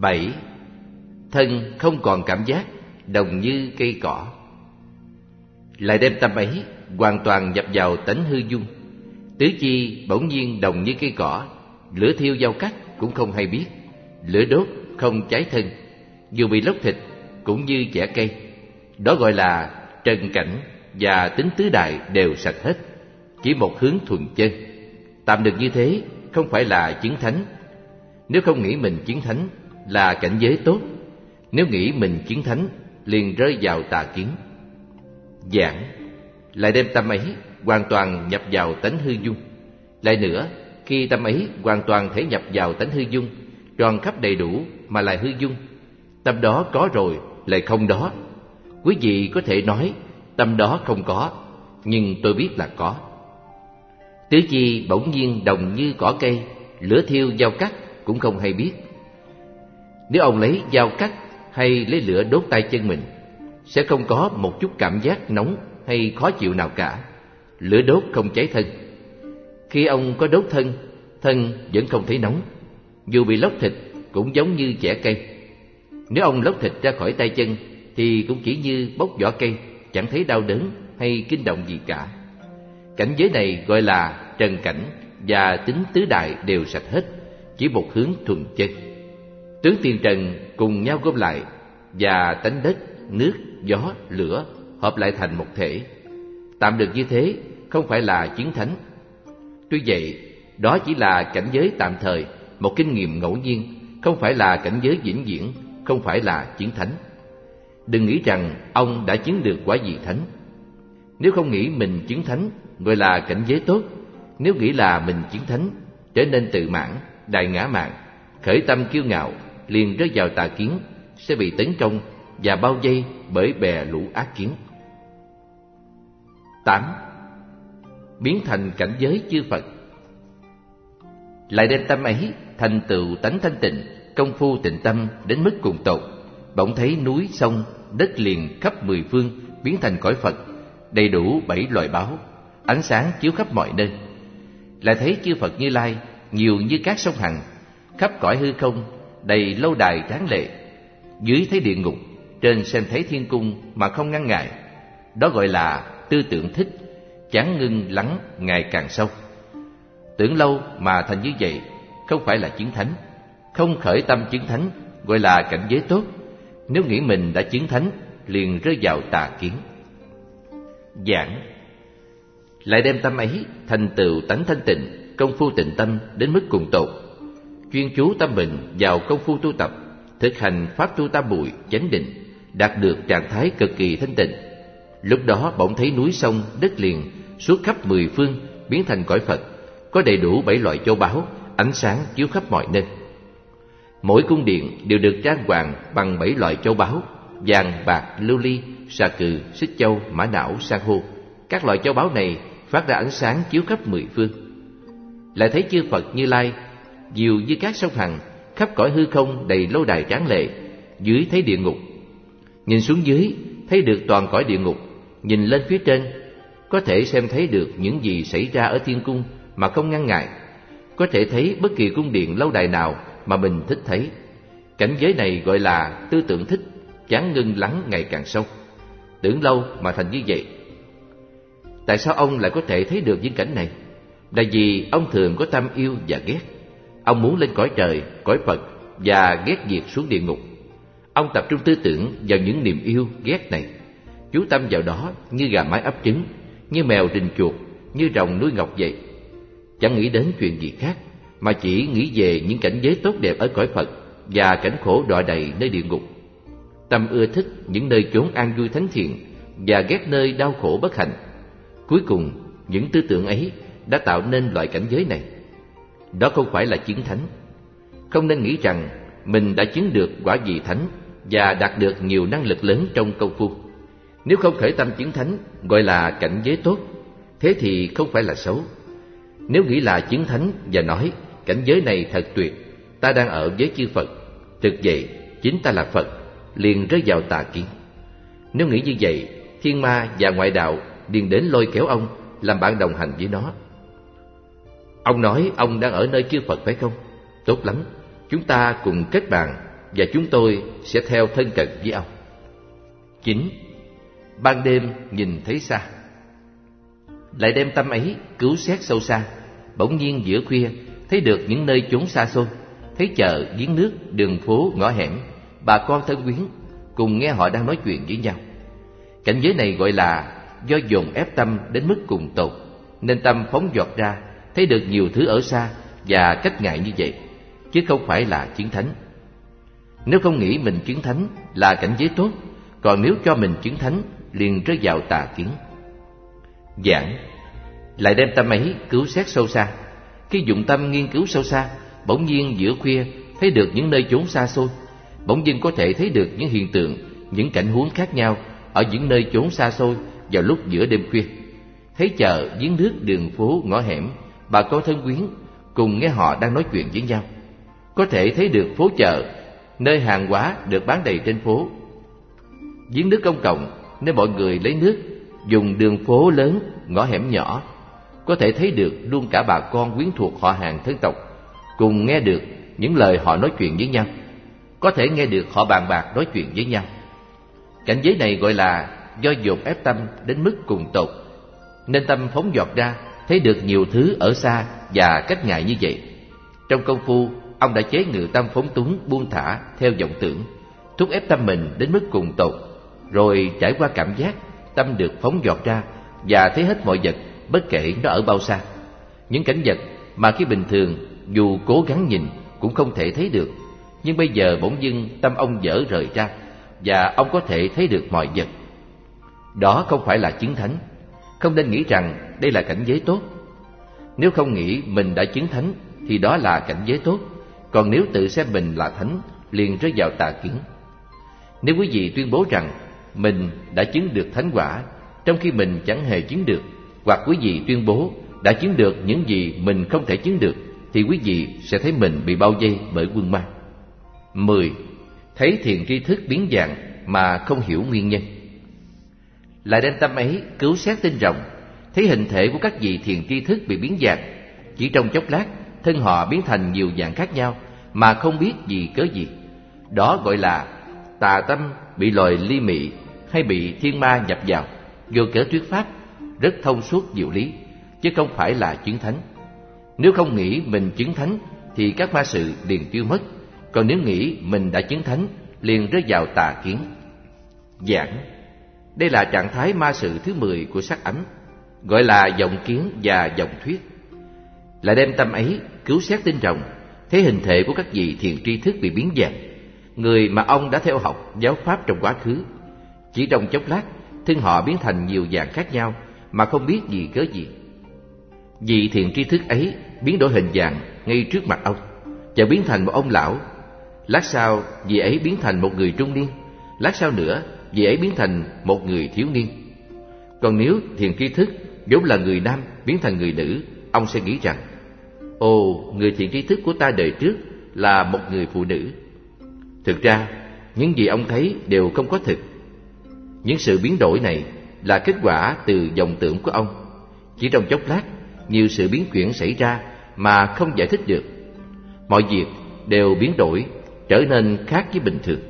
7. Thân không còn cảm giác, đồng như cây cỏ. Lại đem tâm ấy hoàn toàn nhập vào tánh hư dung. Tứ chi bỗng nhiên đồng như cây cỏ, lửa thiêu dao cắt cũng không hay biết, lửa đốt không cháy thân, dù bị lóc thịt cũng như chẻ cây. Đó gọi là trần cảnh và tính tứ đại đều sạch hết, chỉ một hướng thuần chân. Tạm được như thế không phải là chứng thánh. Nếu không nghĩ mình chứng thánh là cảnh giới tốt, nếu nghĩ mình chứng thánh liền rơi vào tà kiến. Giảng lại đem tâm ấy hoàn toàn nhập vào tánh hư dung. Lại nữa, khi tâm ấy hoàn toàn thể nhập vào tánh hư dung, tròn khắp đầy đủ mà lại hư dung, tâm đó có rồi lại không đó. Quý vị có thể nói tâm đó không có, nhưng tôi biết là có. Tứ chi bỗng nhiên đồng như cỏ cây, lửa thiêu dao cắt cũng không hay biết. Nếu ông lấy dao cắt hay lấy lửa đốt tay chân mình, sẽ không có một chút cảm giác nóng hay khó chịu nào cả. Lửa đốt không cháy thân. Khi ông có đốt thân, thân vẫn không thấy nóng, dù bị lóc thịt cũng giống như chẻ cây. Nếu ông lóc thịt ra khỏi tay chân thì cũng chỉ như bóc vỏ cây, chẳng thấy đau đớn hay kinh động gì cả. Cảnh giới này gọi là trần cảnh, và tính tứ đại đều sạch hết, chỉ một hướng thuần chân. Tướng tiền trần cùng nhau gom lại, và tánh đất, nước, gió, lửa hợp lại thành một thể. Tạm được như thế không phải là chứng thánh. Tuy vậy, đó chỉ là cảnh giới tạm thời, một kinh nghiệm ngẫu nhiên, không phải là cảnh giới vĩnh viễn, không phải là chứng thánh. Đừng nghĩ rằng ông đã chứng được quả vị thánh. Nếu không nghĩ mình chứng thánh, gọi là cảnh giới tốt. Nếu nghĩ là mình chứng thánh, trở nên tự mãn, đại ngã mạn, khởi tâm kiêu ngạo, liền rơi vào tà kiến, sẽ bị tấn công và bao vây bởi bè lũ ác kiến. 8. Biến thành cảnh giới chư Phật. Lại đem tâm ấy thành tựu tánh thanh tịnh, công phu tịnh tâm đến mức cùng tột, bỗng thấy núi sông đất liền khắp mười phương biến thành cõi Phật, đầy đủ 7 loại báo, ánh sáng chiếu khắp mọi nơi. Lại thấy chư Phật Như Lai nhiều như các sông Hằng, khắp cõi hư không đầy lâu đài tráng lệ. Dưới thấy địa ngục, trên xem thấy thiên cung mà không ngăn ngại. Đó gọi là tư tưởng thích, chán ngưng lắng ngày càng sâu. Tưởng lâu mà thành như vậy không phải là chứng thánh. Không khởi tâm chứng thánh gọi là cảnh giới tốt. Nếu nghĩ mình đã chứng thánh liền rơi vào tà kiến. Giảng lại đem tâm ấy thành tựu tánh thanh tịnh, công phu tịnh tâm đến mức cùng tột, chuyên chú tâm mình vào công phu tu tập, thực hành pháp tu tam muội chánh định, đạt được trạng thái cực kỳ thanh tịnh. Lúc đó bỗng thấy núi sông đất liền suốt khắp mười phương biến thành cõi Phật, có đầy đủ 7 loại châu báu, ánh sáng chiếu khắp mọi nơi. Mỗi cung điện đều được trang hoàng bằng 7 loại châu báu: vàng, bạc, lưu ly, xà cừ, xích châu, mã não, san hô. Các loại châu báu này phát ra ánh sáng chiếu khắp mười phương. Lại thấy chư Phật Như Lai nhiều như các sông Hằng, khắp cõi hư không đầy lâu đài tráng lệ. Dưới thấy địa ngục, nhìn xuống dưới thấy được toàn cõi địa ngục, nhìn lên phía trên có thể xem thấy được những gì xảy ra ở thiên cung mà không ngăn ngại, có thể thấy bất kỳ cung điện lâu đài nào mà mình thích thấy. Cảnh giới này gọi là tư tưởng thích, chán ngưng lắng ngày càng sâu. Tưởng lâu mà thành như vậy. Tại sao ông lại có thể thấy được những cảnh này? Là vì ông thường có tâm yêu và ghét. Ông muốn lên cõi trời, cõi Phật và ghét việc xuống địa ngục. Ông tập trung tư tưởng vào những niềm yêu ghét này, chú tâm vào đó như gà mái ấp trứng, như mèo rình chuột, như rồng nuôi ngọc vậy. Chẳng nghĩ đến chuyện gì khác, mà chỉ nghĩ về những cảnh giới tốt đẹp ở cõi Phật và cảnh khổ đọa đầy nơi địa ngục. Tâm ưa thích những nơi chốn an vui thánh thiện và ghét nơi đau khổ bất hạnh. Cuối cùng, những tư tưởng ấy đã tạo nên loại cảnh giới này. Đó không phải là chứng thánh. Không nên nghĩ rằng mình đã chứng được quả vị thánh và đạt được nhiều năng lực lớn trong công phu. Nếu không khởi tâm chứng thánh gọi là cảnh giới tốt, thế thì không phải là xấu. Nếu nghĩ là chứng thánh và nói cảnh giới này thật tuyệt, ta đang ở với chư Phật, thực vậy chính ta là Phật, liền rơi vào tà kiến. Nếu nghĩ như vậy, thiên ma và ngoại đạo liền đến lôi kéo ông làm bạn đồng hành với nó. Ông nói ông đang ở nơi chư Phật phải không? Tốt lắm, chúng ta cùng kết bàn và chúng tôi sẽ theo thân cận với ông. 9. Ban đêm nhìn thấy xa. Lại đem tâm ấy cứu xét sâu xa, bỗng nhiên giữa khuya thấy được những nơi chốn xa xôi, thấy chợ, giếng nước, đường phố, ngõ hẻm, bà con thân quyến, cùng nghe họ đang nói chuyện với nhau. Cảnh giới này gọi là do dồn ép tâm đến mức cùng tột, nên tâm phóng dọt ra, thấy được nhiều thứ ở xa và cách ngại như vậy, chứ không phải là chứng thánh. Nếu không nghĩ mình chứng thánh là cảnh giới tốt, còn nếu cho mình chứng thánh liền rơi vào tà kiến. Giảng lại đem tâm ấy cứu xét sâu xa. Khi dụng tâm nghiên cứu sâu xa, bỗng nhiên giữa khuya thấy được những nơi chốn xa xôi, bỗng dưng có thể thấy được những hiện tượng, những cảnh huống khác nhau ở những nơi chốn xa xôi vào lúc giữa đêm khuya. Thấy chợ, giếng nước, đường phố, ngõ hẻm, bà con thân quyến, cùng nghe họ đang nói chuyện với nhau. Có thể thấy được phố chợ, nơi hàng hóa được bán đầy trên phố, giếng nước công cộng, nơi mọi người lấy nước, dùng đường phố lớn, ngõ hẻm nhỏ. Có thể thấy được luôn cả bà con quyến thuộc họ hàng thân tộc, cùng nghe được những lời họ nói chuyện với nhau. Có thể nghe được họ bàn bạc nói chuyện với nhau. Cảnh giới này gọi là do dồn ép tâm đến mức cùng tột, nên tâm phóng dọt ra, thấy được nhiều thứ ở xa và cách ngại như vậy. Trong công phu, ông đã chế ngự tâm phóng túng buông thả theo vọng tưởng, thúc ép tâm mình đến mức cùng tột, rồi trải qua cảm giác, tâm được phóng dọt ra và thấy hết mọi vật, bất kể nó ở bao xa. Những cảnh vật mà khi bình thường dù cố gắng nhìn cũng không thể thấy được, nhưng bây giờ bỗng dưng tâm ông dở rời ra và ông có thể thấy được mọi vật. Đó không phải là chứng thánh. Không nên nghĩ rằng đây là cảnh giới tốt. Nếu không nghĩ mình đã chứng thánh thì đó là cảnh giới tốt, còn nếu tự xem mình là thánh liền rơi vào tà kiến. Nếu quý vị tuyên bố rằng mình đã chứng được thánh quả trong khi mình chẳng hề chứng được, hoặc quý vị tuyên bố đã chứng được những gì mình không thể chứng được, thì quý vị sẽ thấy mình bị bao vây bởi quân ma. 10. Thấy thiền tri thức biến dạng mà không hiểu nguyên nhân. Lại đem tâm ấy cứu xét tinh rộng, thấy hình thể của các vị thiền tri thức bị biến dạng. Chỉ trong chốc lát, thân họ biến thành nhiều dạng khác nhau mà không biết vì cớ gì. Đó gọi là tà tâm bị loài ly mị hay bị thiên ma nhập vào, vô cớ thuyết pháp, rất thông suốt diệu lý, chứ không phải là chứng thánh. Nếu không nghĩ mình chứng thánh thì các ma sự liền tiêu mất, còn nếu nghĩ mình đã chứng thánh liền rơi vào tà kiến. Giảng đây là trạng thái ma sự thứ 10 của sắc ấm, gọi là vọng kiến và vọng thuyết. Lại đem tâm ấy cứu xét tinh rộng, thấy hình thể của các vị thiền tri thức bị biến dạng, người mà ông đã theo học giáo pháp trong quá khứ. Chỉ trong chốc lát, thân họ biến thành nhiều dạng khác nhau mà không biết vì cớ gì. Vị thiền tri thức ấy biến đổi hình dạng ngay trước mặt ông, và biến thành một ông lão. Lát sau, vị ấy biến thành một người trung niên. Lát sau nữa, vị ấy biến thành một người thiếu niên. Còn nếu thiền tri thức vốn là người nam biến thành người nữ, ông sẽ nghĩ rằng: ồ, người thiền tri thức của ta đời trước là một người phụ nữ. Thực ra, những gì ông thấy đều không có thực. Những sự biến đổi này là kết quả từ vọng tưởng của ông. Chỉ trong chốc lát, nhiều sự biến chuyển xảy ra mà không giải thích được. Mọi việc đều biến đổi, trở nên khác với bình thường.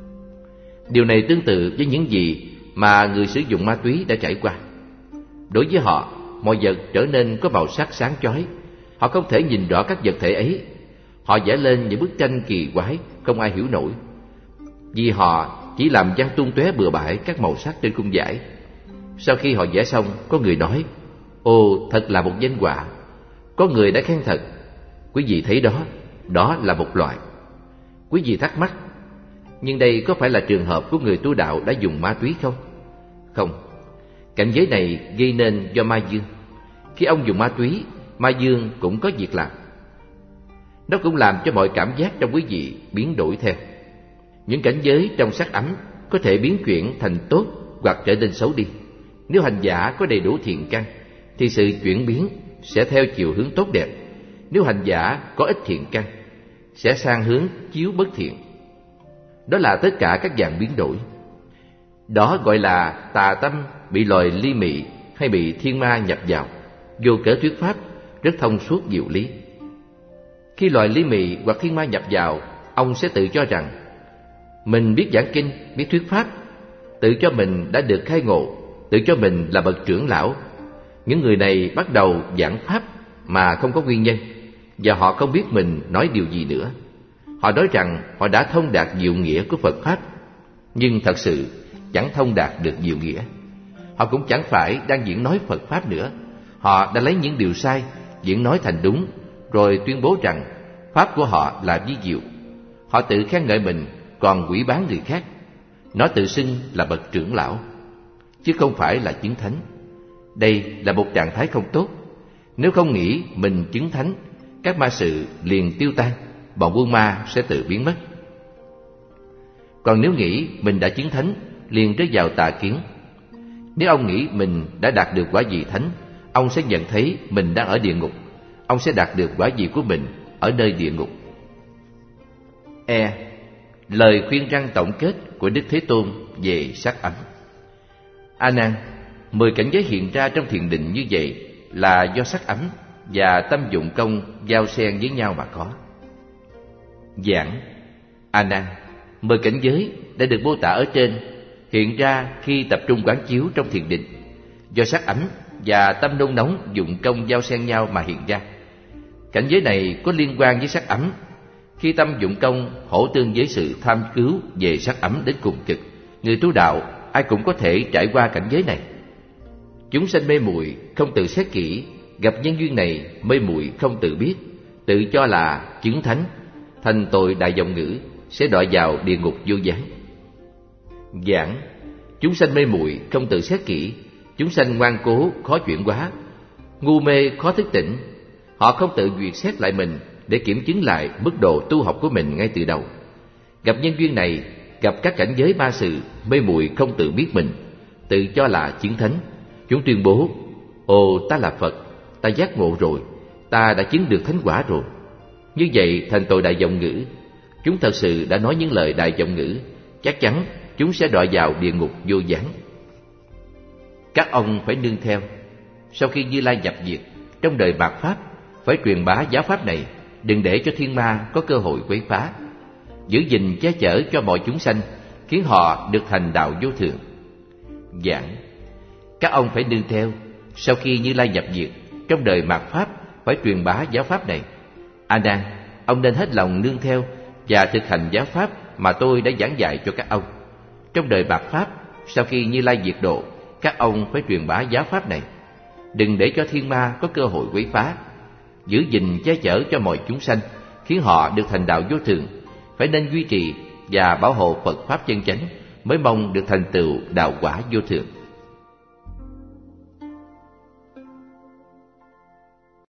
Điều này tương tự với những gì mà người sử dụng ma túy đã trải qua. Đối với họ, mọi vật trở nên có màu sắc sáng chói. Họ không thể nhìn rõ các vật thể ấy. Họ vẽ lên những bức tranh kỳ quái không ai hiểu nổi, vì họ chỉ làm văng tung tóe bừa bãi các màu sắc trên khung vải. Sau khi họ vẽ xong, có người nói: ồ, thật là một danh họa. Có người đã khen thật. Quý vị thấy đó, đó là một loại. Quý vị thắc mắc: nhưng đây có phải là trường hợp của người tu đạo đã dùng ma túy không? Không. Cảnh giới này gây nên do ma dương. Khi ông dùng ma túy, ma dương cũng có việc làm. Nó cũng làm cho mọi cảm giác trong quý vị biến đổi theo. Những cảnh giới trong sắc ấm có thể biến chuyển thành tốt hoặc trở nên xấu đi. Nếu hành giả có đầy đủ thiện căn thì sự chuyển biến sẽ theo chiều hướng tốt đẹp. Nếu hành giả có ít thiện căn sẽ sang hướng chiếu bất thiện. Đó là tất cả các dạng biến đổi. Đó gọi là tà tâm bị loài ly mị hay bị thiên ma nhập vào, vô cớ thuyết pháp, rất thông suốt diệu lý. Khi loài ly mị hoặc thiên ma nhập vào, ông sẽ tự cho rằng Mình biết giảng kinh, biết thuyết pháp, tự cho mình đã được khai ngộ, tự cho mình là bậc trưởng lão. Những người này bắt đầu giảng pháp mà không có nguyên nhân, và họ không biết mình nói điều gì nữa. Họ nói rằng họ đã thông đạt diệu nghĩa của Phật pháp, nhưng thật sự chẳng thông đạt được diệu nghĩa. Họ cũng chẳng phải đang diễn nói Phật pháp nữa. Họ đã lấy những điều sai diễn nói thành đúng, rồi tuyên bố rằng pháp của họ là vi diệu. Họ tự khen ngợi mình, còn quỷ báng người khác. Nó tự xưng là bậc trưởng lão, chứ không phải là chứng thánh. Đây là một trạng thái không tốt. Nếu không nghĩ mình chứng thánh, các ma sự liền tiêu tan, bọn quân ma sẽ tự biến mất. Còn nếu nghĩ mình đã chứng thánh, liền rơi vào tà kiến. Nếu ông nghĩ mình đã đạt được quả vị thánh, ông sẽ nhận thấy mình đang ở địa ngục. Ông sẽ đạt được quả vị của mình ở nơi địa ngục. Lời khuyên răn tổng kết của Đức Thế Tôn về sắc ấm. A Nan, 10 cảnh giới hiện ra trong thiền định như vậy là do sắc ấm và tâm dụng công giao xen với nhau mà có. Giảng: A Nan, 10 cảnh giới đã được mô tả ở trên hiện ra khi tập trung quán chiếu trong thiền định, do sắc ấm và tâm nôn nóng dụng công giao xen nhau mà hiện ra. Cảnh giới này có liên quan với sắc ấm. Khi tâm dụng công hỗ tương với sự tham cứu về sắc ấm đến cùng cực, người tu đạo ai cũng có thể trải qua cảnh giới này. Chúng sanh mê muội không tự xét kỹ, gặp nhân duyên này mê muội không tự biết, tự cho là chứng thánh, thành tội đại vọng ngữ, sẽ đọa vào địa ngục vô gián. Giảng: chúng sanh mê muội không tự xét kỹ, chúng sanh ngoan cố khó chuyển hóa, ngu mê khó thức tỉnh. Họ không tự duyệt xét lại mình để kiểm chứng lại mức độ tu học của mình ngay từ đầu. Gặp nhân duyên này, gặp các cảnh giới ba sự, mê muội không tự biết mình, tự cho là chứng thánh. Chúng tuyên bố: ồ, ta là Phật, ta giác ngộ rồi, ta đã chứng được thánh quả rồi. Như vậy thành tội đại vọng ngữ. Chúng thật sự đã nói những lời đại vọng ngữ, chắc chắn chúng sẽ đọa vào địa ngục vô gián. Các ông phải nương theo. Sau khi Như Lai nhập diệt, trong đời mạt pháp phải truyền bá giáo pháp này, đừng để cho thiên ma có cơ hội quấy phá. Giữ gìn che chở cho mọi chúng sanh, khiến họ được thành đạo vô thượng. Giảng: các ông phải nương theo. Sau khi Như Lai nhập diệt, trong đời mạt pháp phải truyền bá giáo pháp này. A Nan, ông nên hết lòng nương theo và thực hành giáo pháp mà tôi đã giảng dạy cho các ông. Trong đời mạt pháp, sau khi Như Lai diệt độ, các ông phải truyền bá giáo pháp này, đừng để cho thiên ma có cơ hội quấy phá. Giữ gìn che chở cho mọi chúng sanh, khiến họ được thành đạo vô thượng. Phải nên duy trì và bảo hộ Phật pháp chân chánh, mới mong được thành tựu đạo quả vô thượng.